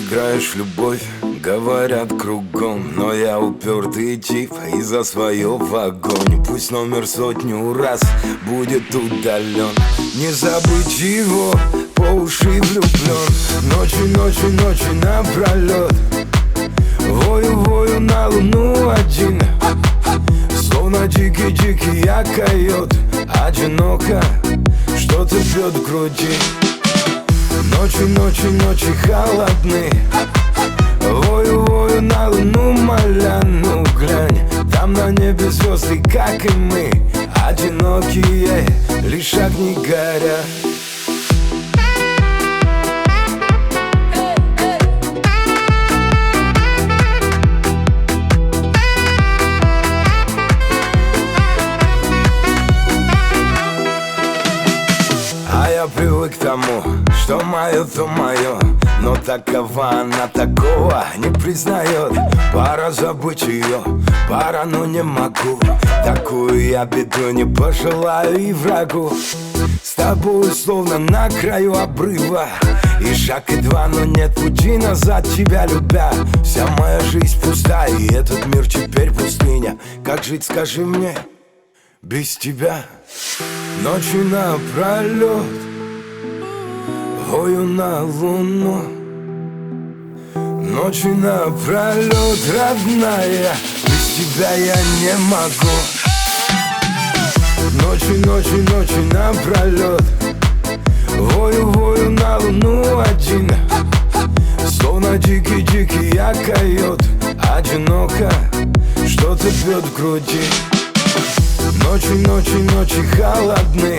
играешь в любовь, говорят кругом, но я упертый тип и за свое в огонь. Пусть номер сотню раз будет удален, не забыть его, по уши влюблен. Ночью напролет вою на луну один, словно дикий я койот. Одиноко что-то бьет в груди. Ночи холодны, вою на луну моля. Ну глянь, там на небе звезды, как и мы, одинокие, лишь огни горят. Я привык к тому, что мое, то мое, но такова она, такого не признает. Пора забыть ее, пора, но не могу. Такую я беду не пожелаю и врагу. С тобой словно на краю обрыва, и шаг, и два, но нет пути назад. Тебя любя, вся моя жизнь пуста, и этот мир теперь пустыня. Как жить, скажи мне, без тебя? Ночью напролет вою на луну, ночью напролет, родная, без тебя я не могу. Ночью напролет вою на луну один, словно дикий я койот. Одиноко что-то бьет в груди. Ночи холодны,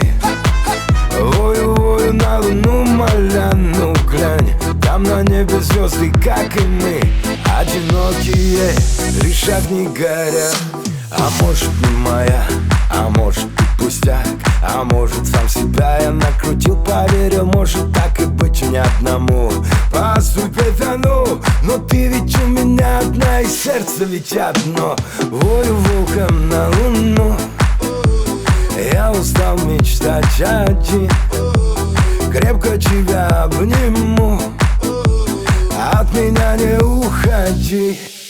вою на луну моля. Ну глянь, там на небе звезды, как и мы, одинокие, лишь огни горят. А может не моя, а может и пустяк, а может сам себя я накрутил, поверил, может так и быть не одному поступит оно. Но ты ведь у меня одна, и сердце ведь одно. Вою волком на луну, я устал мечтать один, крепко тебя обниму, от меня не уходи.